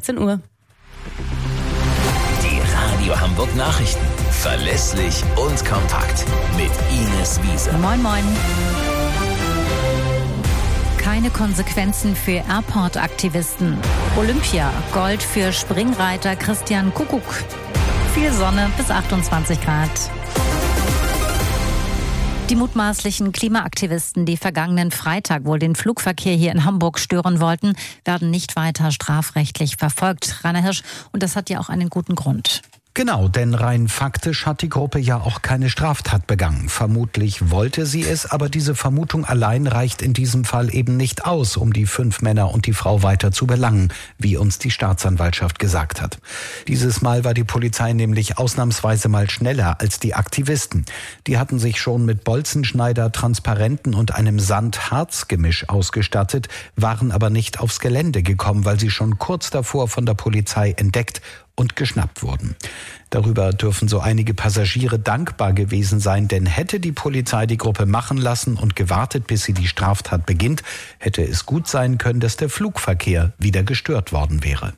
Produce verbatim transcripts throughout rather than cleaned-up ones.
sechzehn Uhr. Die Radio Hamburg Nachrichten. Verlässlich und kompakt. Mit Ines Wiese. Moin, moin. Keine Konsequenzen für Airport-Aktivisten. Olympia, Gold für Springreiter Christian Kuckuck. Viel Sonne bis achtundzwanzig Grad. Die mutmaßlichen Klimaaktivisten, die vergangenen Freitag wohl den Flugverkehr hier in Hamburg stören wollten, werden nicht weiter strafrechtlich verfolgt. Rainer Hirsch, und das hat ja auch einen guten Grund. Genau, denn rein faktisch hat die Gruppe ja auch keine Straftat begangen. Vermutlich wollte sie es, aber diese Vermutung allein reicht in diesem Fall eben nicht aus, um die fünf Männer und die Frau weiter zu belangen, wie uns die Staatsanwaltschaft gesagt hat. Dieses Mal war die Polizei nämlich ausnahmsweise mal schneller als die Aktivisten. Die hatten sich schon mit Bolzenschneider, Transparenten und einem Sand-Harz-Gemisch ausgestattet, waren aber nicht aufs Gelände gekommen, weil sie schon kurz davor von der Polizei entdeckt und geschnappt wurden. Darüber dürfen so einige Passagiere dankbar gewesen sein, denn hätte die Polizei die Gruppe machen lassen und gewartet, bis sie die Straftat beginnt, hätte es gut sein können, dass der Flugverkehr wieder gestört worden wäre.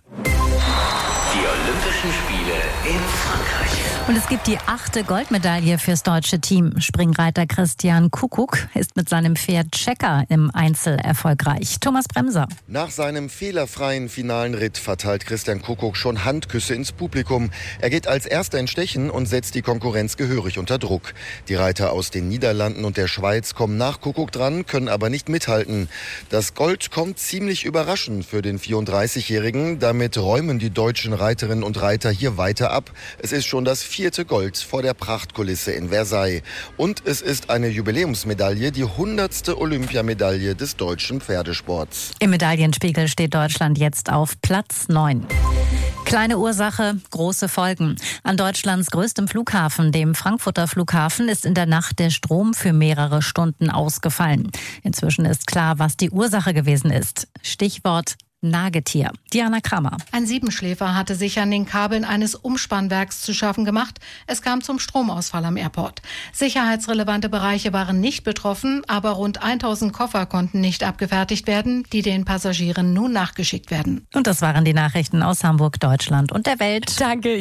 Die Olympischen Spiele in Frankreich. Und es gibt die achte Goldmedaille fürs deutsche Team. Springreiter Christian Kuckuck ist mit seinem Pferd Checker im Einzel erfolgreich. Thomas Bremser. Nach seinem fehlerfreien finalen Ritt verteilt Christian Kuckuck schon Handküsse ins Publikum. Er geht als Erster in Stechen und setzt die Konkurrenz gehörig unter Druck. Die Reiter aus den Niederlanden und der Schweiz kommen nach Kuckuck dran, können aber nicht mithalten. Das Gold kommt ziemlich überraschend für den vierunddreißigjährigen. Damit räumen die deutschen Reiterinnen und Reiter hier weiter ab. Es ist schon das vierte Gold vor der Prachtkulisse in Versailles. Und es ist eine Jubiläumsmedaille, die hundertste Olympiamedaille des deutschen Pferdesports. Im Medaillenspiegel steht Deutschland jetzt auf Platz neun. Kleine Ursache, große Folgen. An Deutschlands größtem Flughafen, dem Frankfurter Flughafen, ist in der Nacht der Strom für mehrere Stunden ausgefallen. Inzwischen ist klar, was die Ursache gewesen ist. Stichwort Nagetier. Diana Kramer. Ein Siebenschläfer hatte sich an den Kabeln eines Umspannwerks zu schaffen gemacht. Es kam zum Stromausfall am Airport. Sicherheitsrelevante Bereiche waren nicht betroffen, aber rund tausend Koffer konnten nicht abgefertigt werden, die den Passagieren nun nachgeschickt werden. Und das waren die Nachrichten aus Hamburg, Deutschland und der Welt. Danke.